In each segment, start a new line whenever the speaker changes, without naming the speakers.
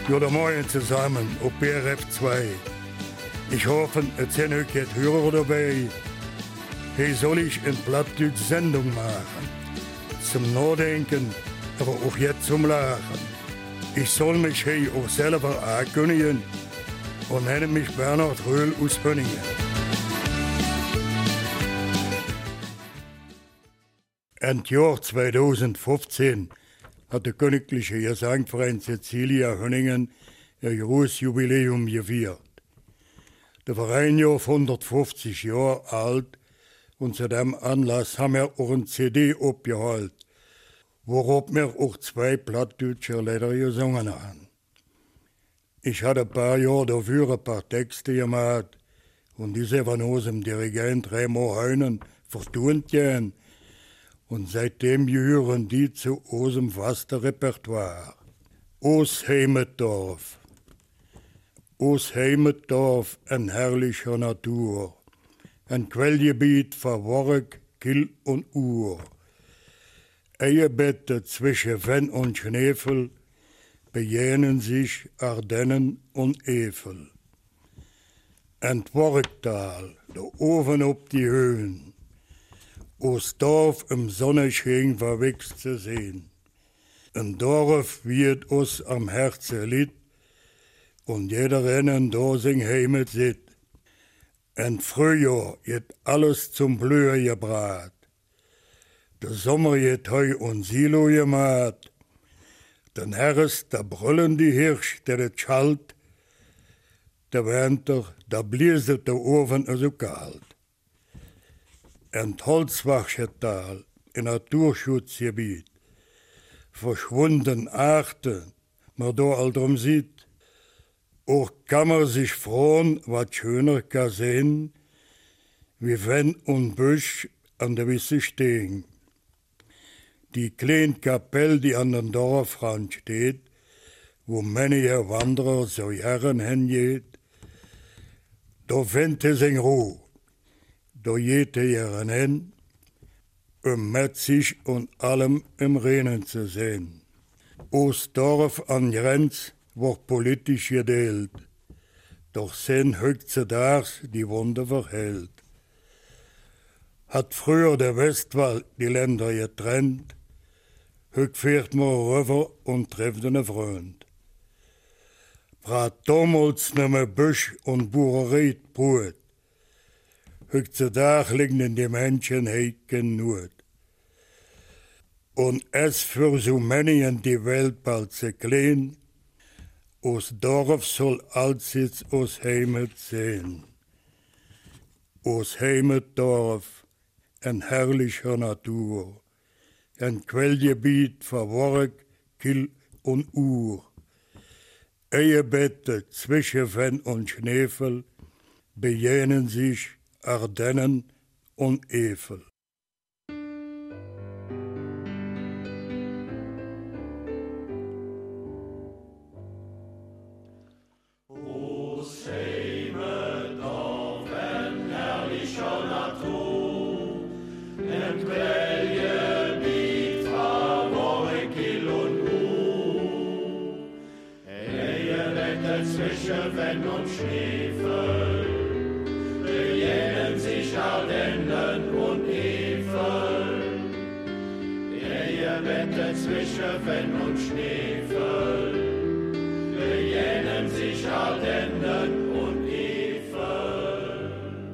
Guten Morgen zusammen auf BRF 2. Ich hoffe, es sind euch jetzt Hörer dabei. Hier soll ich eine Plattdeutsch Sendung machen. Zum Nachdenken, aber auch jetzt zum Lachen. Ich soll mich hier auch selber ankündigen und nenne mich Bernhard Röhl aus Hönningen. Im Jahr 2015 hat der Königliche Gesangverein Cäcilia Hönningen ein großes Jubiläum gefeiert. Der Verein ist 150 Jahre alt und zu dem Anlass haben wir auch eine CD abgeholt, worauf wir auch 2 plattdeutsche Lieder gesungen haben. Ich hatte ein paar Jahre dafür ein paar Texte gemacht und diese waren aus dem Dirigent Remo Heunen vertont gehen. Und seitdem gehören die zu unserem vasten Repertoire. Aus Heimatdorf. Aus Heimatdorf, ein herrlicher Natur. Ein Quellgebiet von Work, Kill und Uhr. Eierbette zwischen Venn und Schneefel bejähnen sich Ardennen und Evel. Ein Worktal, der Ofen ob die Höhen. Aus Dorf im Sonnenschein verwächst zu sehen. Ein Dorf wird uns am Herzen litt und jeder rennen da sing Heimat sit. Ein Frühjahr wird alles zum Blühen gebracht. Der Sommer wird Heu und Silo gemacht. Den Herbst, da brüllen die Hirsch, der es schallt. Der Winter, da bläst der Ofen so kalt. Ein Holzwachschetal, ein Naturschutzgebiet, verschwunden Arten, man da all drum sieht. Auch kann man sich freuen, was schöner kann sehen, wie wenn und Büsch an der Wisse stehen. Die kleine Kapelle, die an den Dorfrand steht, wo manche Wanderer so Jahren hingeht, da findet es in Ruhe. Da geht er hin, mit sich und allem im Rennen zu sehen. Aus Dorf an Grenz wird politisch gedeelt, doch sind heutzutage die Wunde verhält. Hat früher der Westwald die Länder getrennt, heut fährt man rüber und trifft einen Freund. Brat damals nimmer Büsch und Bauerei Brot. Heutzutage liegen die Menschen heiken Not. Und es für so manchen die Welt bald zu klein, aus Dorf soll allsitz aus Heimat sein. Aus Heimatdorf, ein herrlicher Natur, ein Quellgebiet von Work, Kill und Uhr. Eierbette zwischen Venn und Schneefel bejähnen sich Ardennen und Evel.
Aus Heimatdorf, ein herrlicher Natur, ein Quellgebiet von Work, Kill und Uhr. Eierbette zwischen Venn und Schneefel Ardennen und Evel, Eierbette zwischen Venn und Schneefel, bejähnen sich Ardennen und Evel.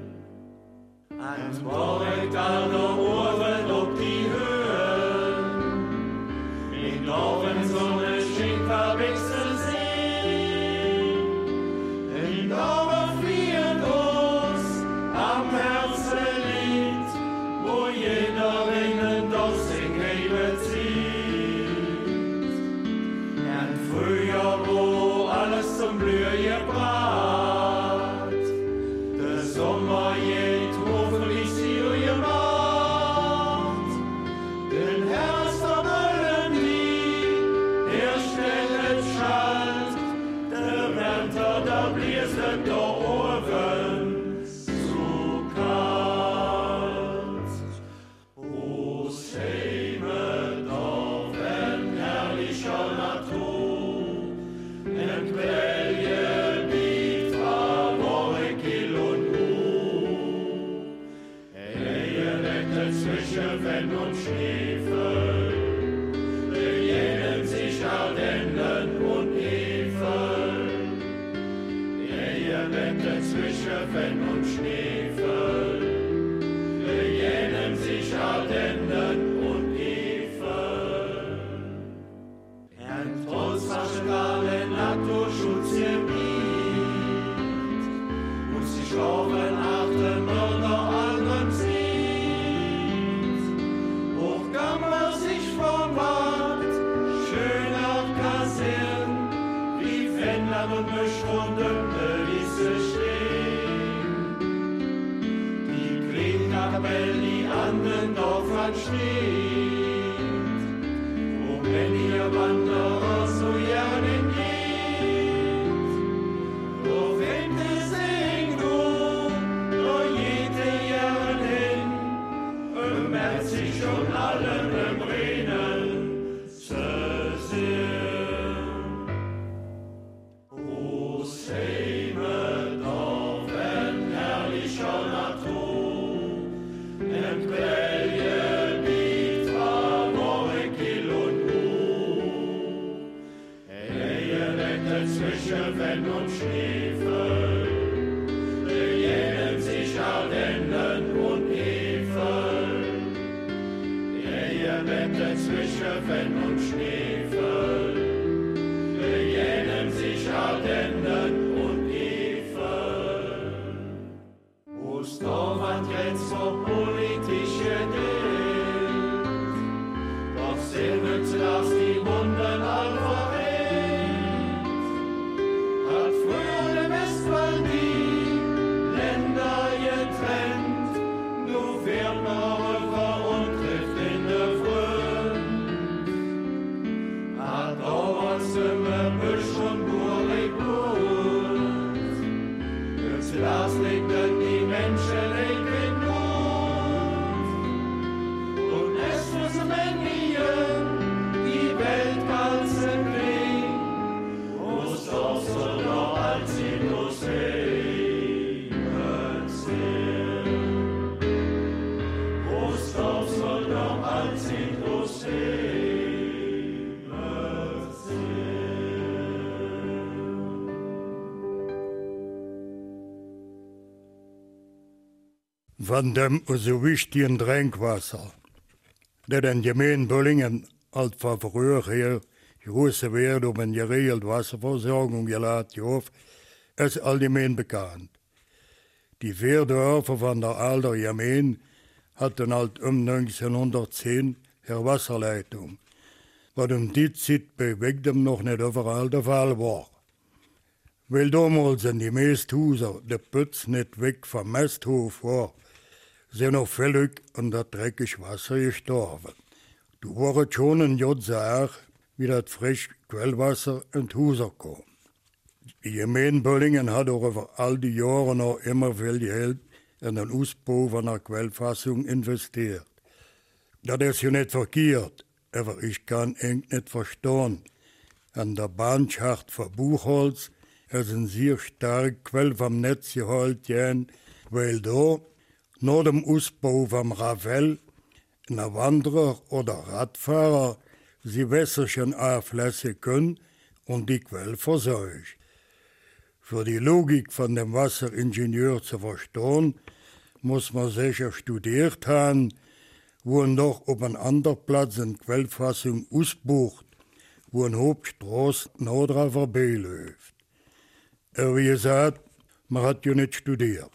An Borg an der Ohren ob die Höhen, in Dorfen Sonne schien verwechselt sehen, in Dorfen fliehen uns am Herzen liegt, wo jeder Ringen doch sing Heimat sieht. Ein Frühjahr, wo alles zum Blühen gebracht, der Sommer geht hoffentlich Ziel gemacht. Den Herbst verwollen die, der schnell schallt, der Winter, da bläst der Ofen. Natur, ein Belli an den Dörfern steht. Und wenn ihr Wanderer so gerne geht, so fängt es irgendwo, wo jede Jahr hin, bemerkt sich schon allen im Rennen zu sehen. O Seime Dorfen herrlicher Natur, im Quellje liegt Morekil und Ruh. Ihr wettet zwischen Wenn und Schneefel, bejähnen sich Ardennen und Evel. Ihr wettet zwischen Wenn und Schneefel, bejähnen sich Ardennen und Evel. Wo's Dorfand jetzt so politische Ding, doch sinnet das die Wunden all verrät. Hat früher der Westwall die Länder getrennt, nu fährt man rüber und trifft in der Früh. Hat dauernd immer Büsch und Burig gut, jetzt las legten die Menschen in Not. Und es müssen Menschen die Welt ganzen bringen, wo's doch so noch als sie nur sehen. Wo's doch so noch als sie nur sehen.
Von dem so wichtigen Trinkwasser, der den Gemeinde Böllingen alt von früher her große Wert um eine geregelte Wasserversorgung geladen auf, ist allgemein bekannt. Die 4 Dörfer von der alten Gemeinde hatten halt um 1910 eine Wasserleitung, was die Zeit bei weitem noch nicht überall der Fall war. Weil damals sind die meisten Häuser der Pütz nicht weg vom Masthof war, sind auch völlig an das dreckige Wasser gestorben. Du warst schon ein Jahr Sache, wie das frische Quellwasser in die Häuser kam. Die Gemeinde Böllingen hat auch über all die Jahre noch immer viel Geld in den Ausbau von der Quellfassung investiert. Das ist ja nicht verkehrt, aber ich kann eng nicht verstehen. An der Bahnschacht von Buchholz ist ein sehr starker Quell vom Netz gehalten, weil da nach dem Ausbau vom Ravel ein Wanderer oder Radfahrer sie Wässerchen anflassen können und die Quelle versorgt. Für die Logik von dem Wasseringenieur zu verstehen, muss man sicher studiert haben, wo er noch auf einem anderen Platz eine Quellfassung ausbucht, wo eine Hauptstraße nah dran vorbeiläuft. Aber wie gesagt, man hat ja nicht studiert.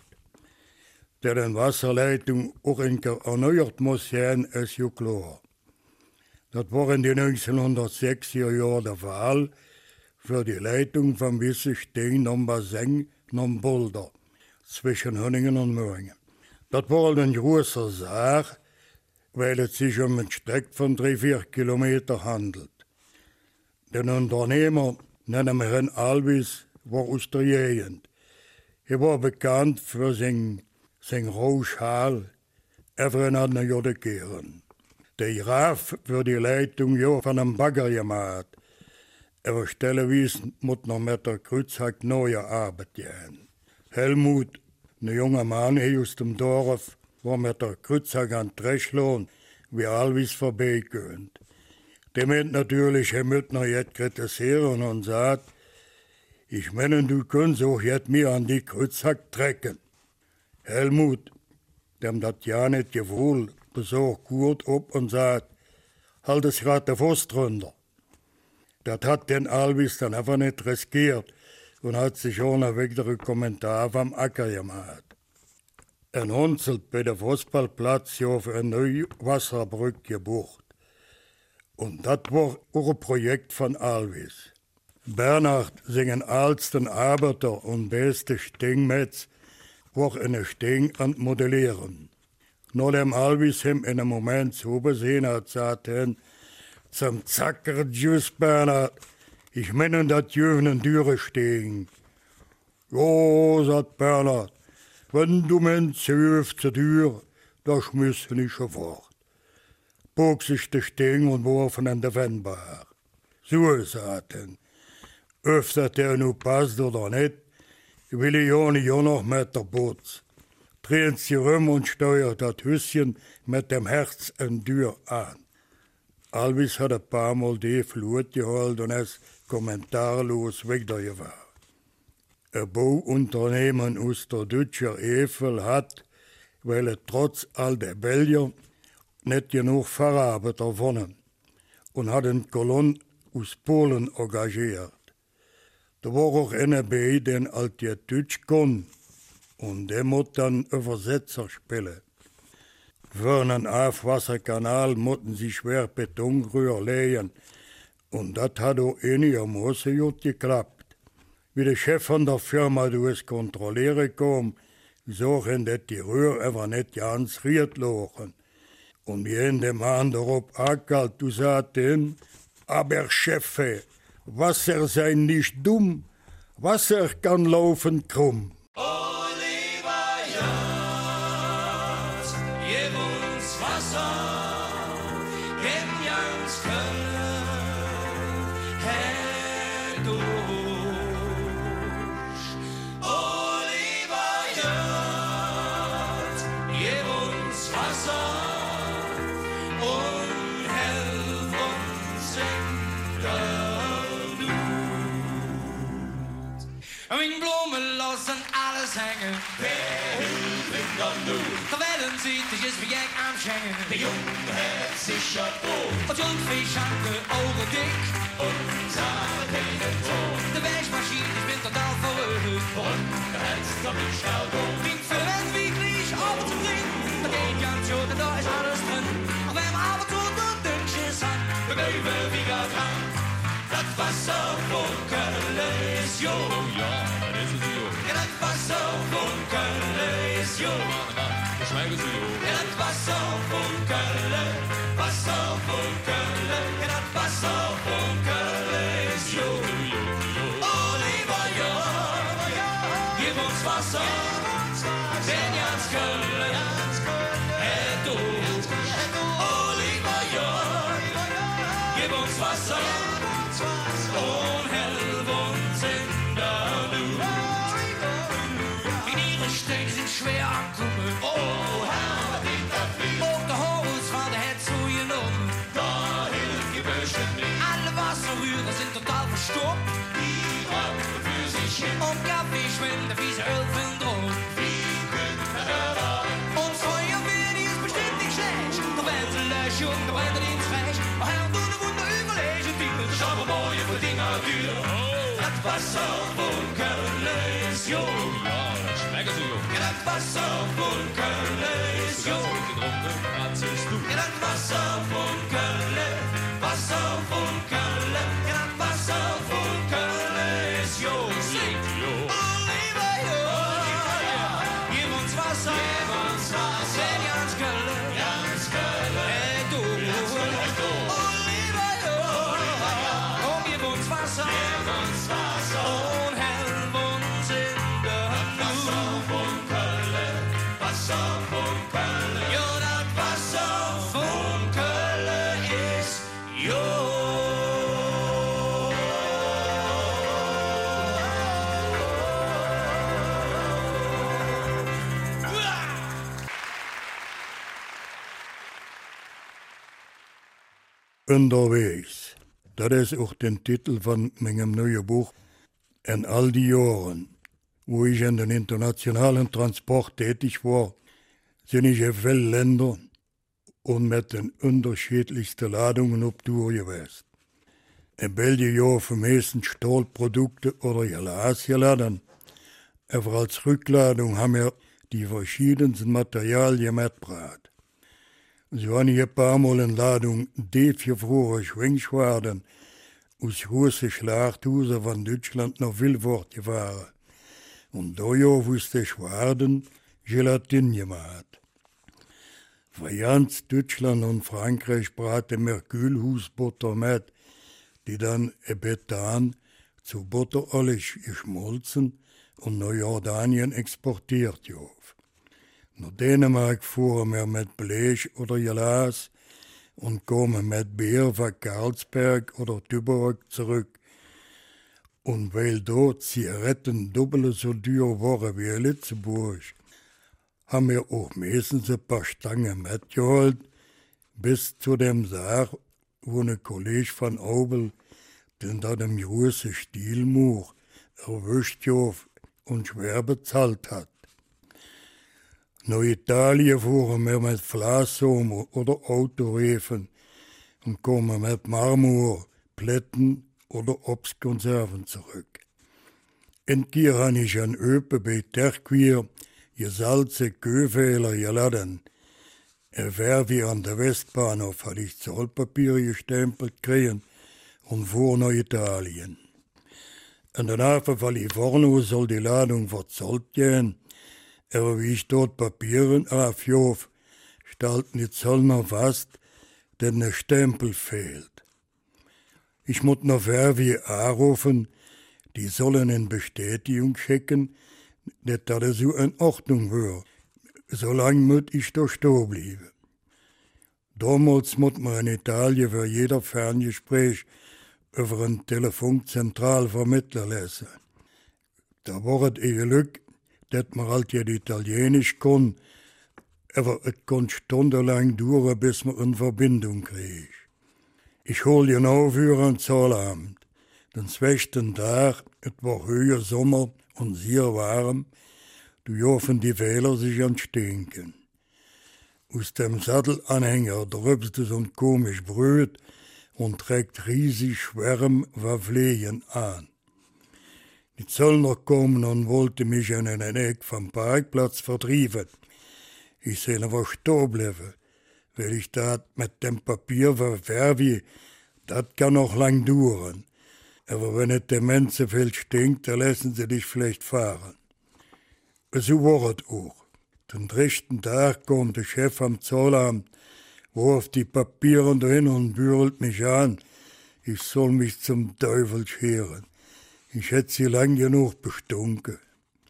Der eine Wasserleitung auch erneuert muss sein, ist ja klar. Das war in den 1960er Jahren der Fall für die Leitung vom Wissestein nach Baseng nach Boulder zwischen Hönningen und Möhringen. Das war eine große Sache, weil es sich um eine Strecke von 3-4 Kilometern handelt. Der Unternehmer, nennen wir ihn Alvis, war aus der Gegend. Er war bekannt für sein Rauschal, everin hat er ja kehren. Der Graf für die Leitung ja von einem Bagger gemacht. Aber stellenweise muss noch mit der Kreuzhack neue Arbeit gehen. Helmut, ein junger Mann hier aus dem Dorf, war mit der Kreuzhack an Dreschlohn, wie Alvis vorbeigegangen. Der meint natürlich, er müsste noch jetzt kritisieren und sagt, ich meine, du kannst auch jetzt mir an die Kreuzhack trecken. Helmut, dem das ja nicht gewohl, besorgt gut ab und sagt, halt es grad der Fuß drunter. Das hat den Alvis dann einfach nicht riskiert und hat sich ohne weitere Kommentar vom Acker gemacht. Er hunzelt bei der Fußballplatz ja für eine neue Wasserbrücke gebucht. Und das war auch ein Projekt von Alvis. Bernhard singen alsten Arbeiter und beste Stingmetz war eine Sting an Modellieren. Nur dem Alvis hem in einem Moment so besehen hat, sagte zum Zacker Just Bernhard, ich meine, dat Jönen Türe stehen. Jo, sagt Bernhard, wenn du men zwölf zur Tür, da schmüssen ich schon fort. Bog sich der Stehen und warfen an der Wendbar. So, sagten, öfter der nu passt oder nicht, will ich ja noch mit der Boots. Drehen sie rum und steuert das Hüsschen mit dem Herz an Tür an. Alvis hat ein paar Mal die Flut geholt und ist kommentarlos weggefahren. Ein Bauunternehmen aus der deutschen Eifel hat, weil er trotz all der Belgier nicht genug Verarbeitet gewonnen und hat eine Kolonne aus Polen engagiert. Da war auch einer bei, den als der Deutsch kann und der muss dann Übersetzer spielen. Für einen Aufwasserkanal mussten sie schwer Betonröhr legen und das hat auch einigermaßen gut geklappt. Wie der Chef von der Firma durchs Kontrollieren kam, sagen, dass die Röhr einfach nicht ganz riert lagen. Und wir haben den Mann darauf angekalt, du sagten, aber Chefe, Wasser sei nicht dumm, Wasser kann laufen krumm.
Oliver Jans, gib uns Wasser, gib uns Köln, Herr durch. Oliver Jans, gib uns Wasser und helf uns in der Wenn Blumen los und alles hängen, wer hilft ihm dann nur? Der Wellen sieht dich, ist wie Jack am Schengen. Der Junge hat sicher Brot. Und Jungfisch hat die Augen dick. Und sagt keinen Ton. Die Wäschmaschine ist bin total verrückt. Und der Herz kann mich schnell gehen. Klingt für den wirklich aufzubringen. Da geht ganz gut, da ist alles drin. Und wenn man aber tut, dann Dünnschiss hat, dann bleiben wir wieder dran. Das Wasser von Köln ist jo. Ja, das ist jo. Ja, das Wasser von Köln ist jo. Das schmeckt so jo. Ja, das Wasser von Köln, Wasser von Köln. Ja, das Wasser von Köln ist jo. Oliver, ja, gib uns Wasser, denn ganz Köln, du. Oliver, ja, gib uns Wasser. Und helf uns in der Not. In ihre Städte sind schwer ankommen. Oh, Herr, die da fliegt. Und der Horus war der Herz so genommen. Da hilft die Böschen nicht. Alle Wasserrührer sind total verstorben. Die rocken für sich hin. Und Kaffeeschwinde, fiese Ölfen drohen. Wie können wir da? Und Feuerwehr, die ist bestimmt nicht schlecht. Der Weltenlöschung, der brennt ins Reich. Oh, Herr, du ne Wunder überlegen, die schau mal mooie voor dingen duur. Dat Wasser von Köln ist jo. Ja, das schmeckt so jo. Ja, das Wasser von Köln ist jo. Was ist du? Ja, das Wasser von Köln, Wasser von Köln. Ja, das Wasser von Köln ist jo. Singt jo. Oliver, jo. Gib uns Wasser, denn ganz Köln, hey du. Oliver, jo. Gib uns Wasser, und helf uns in der Wasser von Köln, Wasser von Köln. Ja, das Wasser von Köln ist jo.
Unterwegs. Das ist auch der Titel von meinem neuen Buch. In all die Jahren, wo ich in den internationalen Transport tätig war, sind ich in vielen Ländern und mit den unterschiedlichsten Ladungen auf Tour gewesen. In Belgien ja für meistens Stahlprodukte oder Glas geladen. Aber als Rückladung haben wir die verschiedensten Materialien mitgebracht. So habe ich ein paar Mal in Ladung tiefgefrorene Schwingschwaden aus großen Schlachthäusern von Deutschland nach Vilvoorde gefahren. Und da ja aus den Schwaden Gelatine gemacht. Für ganz Deutschland und Frankreich braten wir Kühlhusbutter mit, die dann ebetan zu Butterollig geschmolzen und nach Jordanien exportiert wird. Nach Dänemark fuhren wir mit Blech oder Glas und kommen mit Bier von Karlsberg oder Tübingen zurück. Und weil dort Zigaretten doppelt so teuer waren wie in Lützeburg, haben wir auch meistens ein paar Stangen mitgeholt, bis zu dem Tag, wo ein Kollege von Obel den da dem großen Stielmuch erwischt und schwer bezahlt hat. Nach Italien fuhren wir mit Flassomen oder Autoreifen und kommen mit Marmor, Plätten oder Obstkonserven zurück. In Kier habe ich an Öpe bei Terquier gesalze Köfehler geladen. Wär wie an der Westbahnhof hatte ich Zollpapiere gestempelt kriegen und fuhr nach Italien. In den Hafen von Livorno soll die Ladung verzollt gehen, aber wie ich dort Papieren aufjof, stellten die Zollner fest, dass ein Stempel fehlt. Ich muss noch wie anrufen, die sollen eine Bestätigung schicken, dass das so in Ordnung war. Solange muss ich da stehen bleiben. Damals muss man in Italien für jeder Ferngespräch über ein Telefonzentralvermittler lesen. Da war es ihr Glück, dass man halt ja Italienisch kann, aber es kann stundenlang dauern, bis man eine Verbindung kriegt. Ich hol genau für einen Zollamt. Den zweiten Tag, es war höher Sommer und sehr warm, du jofen die Wähler sich an Stinken. Aus dem Sattelanhänger drückst du so ein komisch Bröt und trägt riesig Schwärm von Pflegen an. Die Zöllner kommen und wollten mich in einen Eck vom Parkplatz vertrieben. Ich soll aber stehen bleiben, weil ich dat mit dem Papier verwerfe, das kann noch lang dauern. Aber wenn es dem Menschen viel stinkt, dann lassen sie dich vielleicht fahren. So war es auch. Den dritten Tag kommt der Chef am Zollamt, warf die Papiere dahin und bügelt mich an. Ich soll mich zum Teufel scheren. Ich hätte sie lang genug bestunken.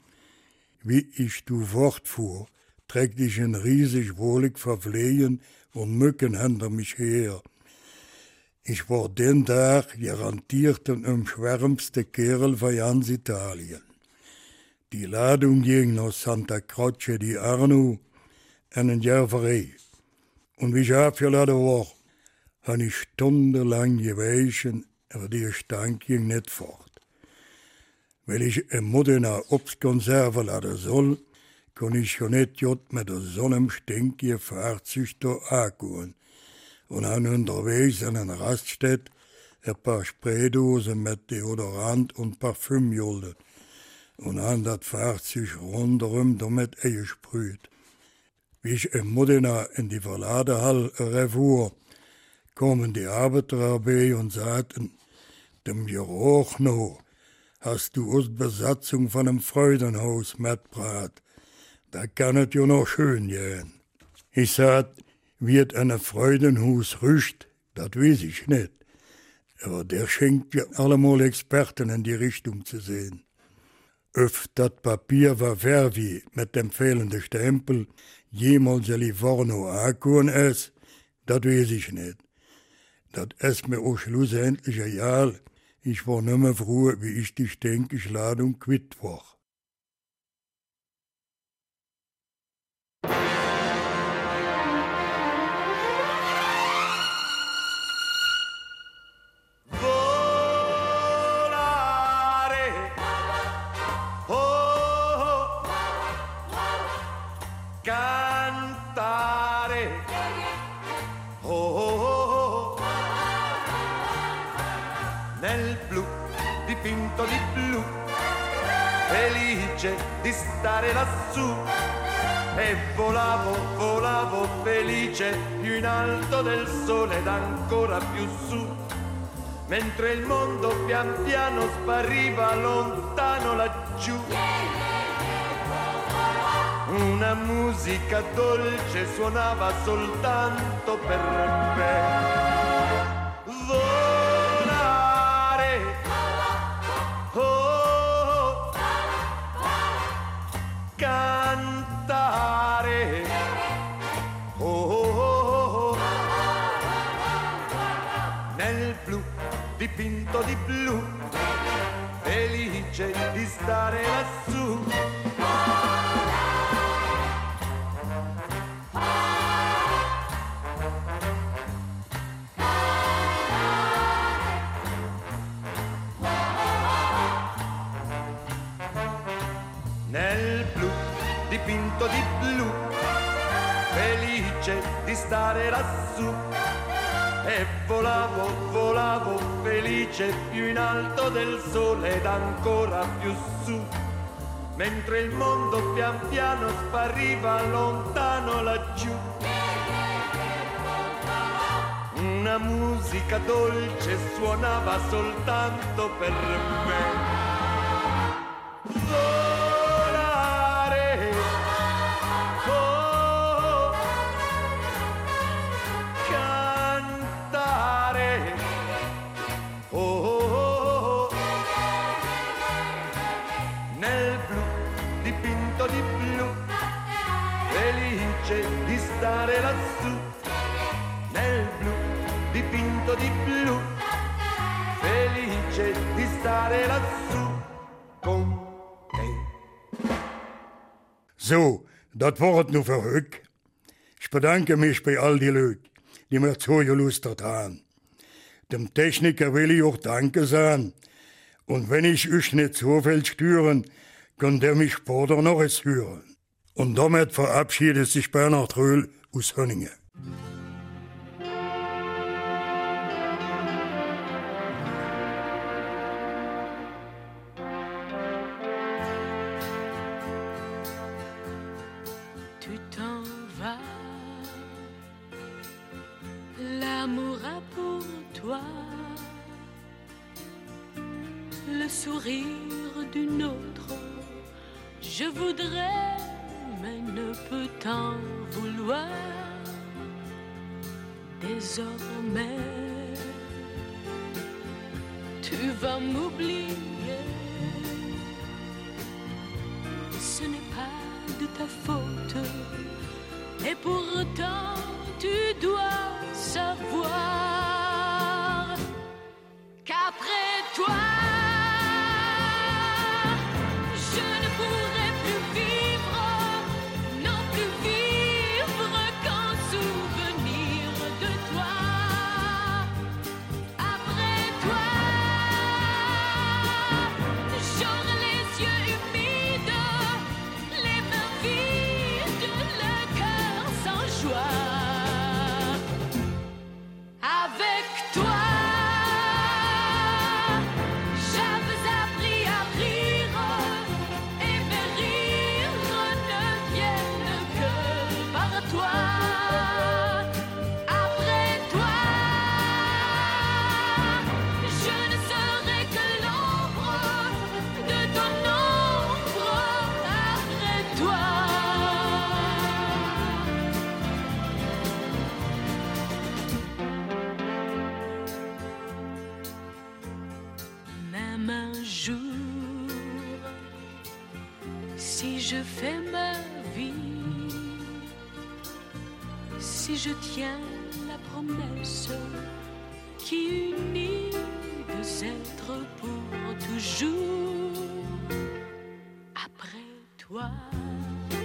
Wie ich du fortfuhr, trägte ich ein riesig wohlig Verflehen und Mücken hinter mich her. Ich war den Tag garantiert den umschwärmste Kerl von ganz Italien. Die Ladung ging nach Santa Croce di Arno in ein Gerverei. Und wie ich abgeladen war, habe ich stundenlang gewichen, aber der Stank ging nicht fort. Weil ich in Modena Obstkonserve laden soll, kann ich schon nicht mit so einem stinkigen Fahrzeug da ankommen. Und habe unterwegs an einer Raststätte ein paar Spraydosen mit Deodorant und Parfüm geholt. Und haben das Fahrzeug rundherum damit eingesprüht. Wie ich in Modena in die Verladehalle fuhr, kamen die Arbeiter herbei und sagten, dem Geruch noch, hast du aus Besatzung von einem Freudenhaus mitgebracht. Da kann es ja noch schön gehen. Ich sagte, wie es ein Freudenhaus riecht, das weiß ich nicht. Aber der schenkt ja allemal Experten in die Richtung zu sehen. Ob das Papier war Vervi mit dem fehlenden Stempel jemals in Livorno angekommen ist, das weiß ich nicht. Das ist mir auch schlussendlich egal. Ich war nicht mehr froh, wie ich die stinkige Ladung quitt war.
Dipinto di blu, felice di stare lassù, e volavo, volavo felice più in alto del sole ed ancora più su, mentre il mondo pian piano spariva lontano laggiù.
Una musica dolce suonava soltanto per me. Volare, oh, cantare, oh, nel blu dipinto di blu, felice di stare lassù. Nel blu dipinto di blu, felice di stare lassù. E volavo, volavo felice più in alto del sole ed ancora più su, mentre il mondo pian piano spariva lontano laggiù. Una musica dolce suonava soltanto per me. Volare, oh, cantare, oh, nel blu dipinto di blu, felice di stare lassù. Nel blu dipinto di blu, felice di stare lassù con te.
So, das war es nur für heute. Ich bedanke mich bei all die Leute, die mir zugelustert haben. Dem Techniker will ich auch Danke sagen. Und wenn ich euch nicht so viel stören, könnt ihr mich später noch es hören. Und damit verabschiedet sich Bernhard Röhl aus Hönningen.
L'amour a pour toi le sourire d'une autre. Je voudrais, mais ne peux t'en vouloir. Désormais, tu vas m'oublier. Ce n'est pas de ta faute. Et pourtant, tu dois savoir qu'après toi, je ne pourrai plus vivre, non plus vivre qu'en souvenir de toi. Après toi, j'aurai les yeux humides, les mains vides, le cœur sans joie. Avec toi, j'avais appris à rire, et mes rires ne viennent que par toi. Après toi, je ne serai que l'ombre de ton ombre. Après toi, même un jour, si je fais ma vie, si je tiens la promesse qui unit deux êtres pour toujours, après toi,